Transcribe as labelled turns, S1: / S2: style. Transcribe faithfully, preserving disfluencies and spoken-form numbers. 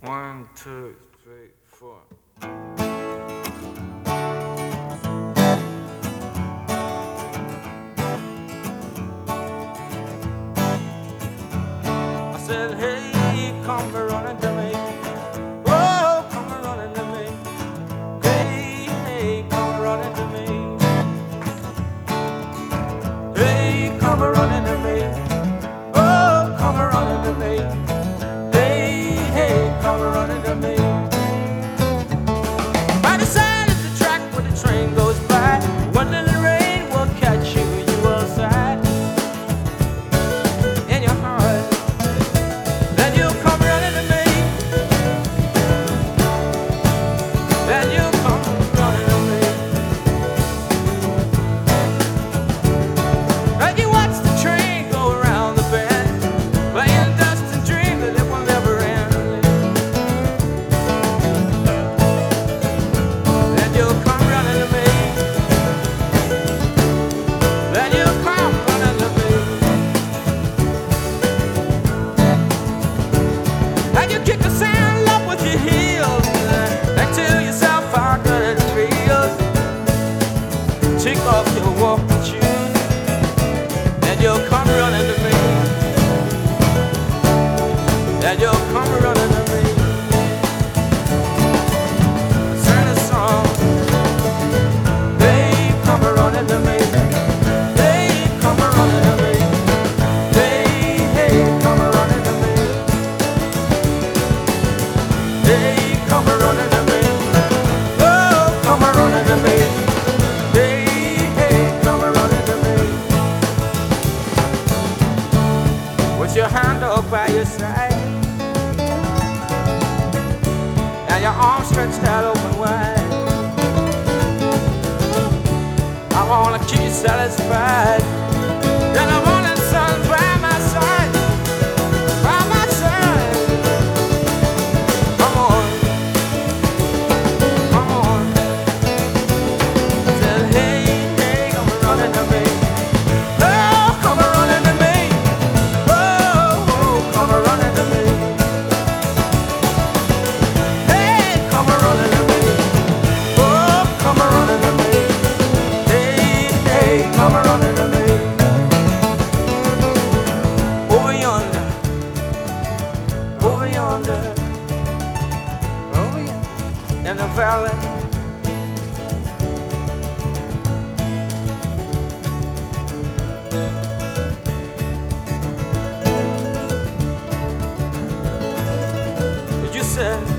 S1: One, two, three, four. I said, hey, come running to me. Oh, come running to me. Hey, hey, come running to me. Hey, come running to me. Oh, come running to me. Hey, hey, come running to me. By the side of the track where the train goes by, one little rain will catch you, you will sigh in your heart. Then you'll come running to me. Then you'll come running to me. And you watch the train go around the bend, playing dust and dream that it will never end. Then you'll come running to me. Then you'll come running to me. And you kick the sand up with your heels and tell yourself how good it feels. Take off your walking shoes. Then you'll come running to me. Then you'll come running to me. Sing a song. They come running to me. They come running to me. They, hey, come running to me. They come running to me. Oh, come running to me. They, hey, come running to me. With your hand up by your side and your arms stretched out open wide, I wanna keep you satisfied. Then I want the sun by my side, by my side. Come on, come on. Said, hey, hey, come running to me. Oh, come running to me. Oh, oh, come running to me. Hey, come running to me. Oh, come running to me. Hey, hey, come running to me. Over yonder, over yonder, over yonder, in the valley. You said